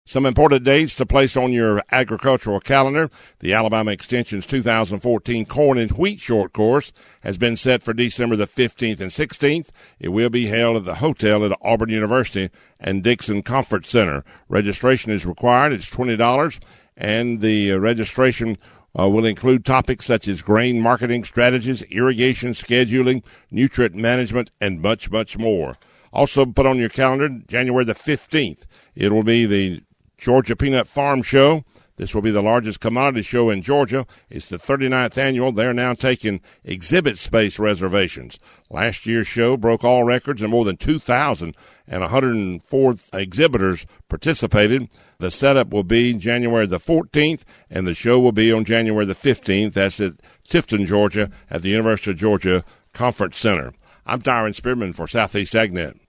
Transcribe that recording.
Some important dates to place on your agricultural calendar. The Alabama Extension's 2014 Corn and Wheat Short Course has been set for December the 15th and 16th. It will be held at the hotel at Auburn University and Dixon Conference Center. Registration is required. It's $20, and the registration will include topics such as grain marketing strategies, irrigation scheduling, nutrient management, and much, much more. Also put on your calendar, January the 15th, it will be the Georgia Peanut Farm Show. This will be the largest commodity show in Georgia. It's the 39th annual. They're now taking exhibit space reservations. Last year's show broke all records, and more than 2,104 exhibitors participated. The setup will be January the 14th, and the show will be on January the 15th. That's at Tifton, Georgia, at the University of Georgia Conference Center. I'm Tyron Spearman for Southeast AgNet.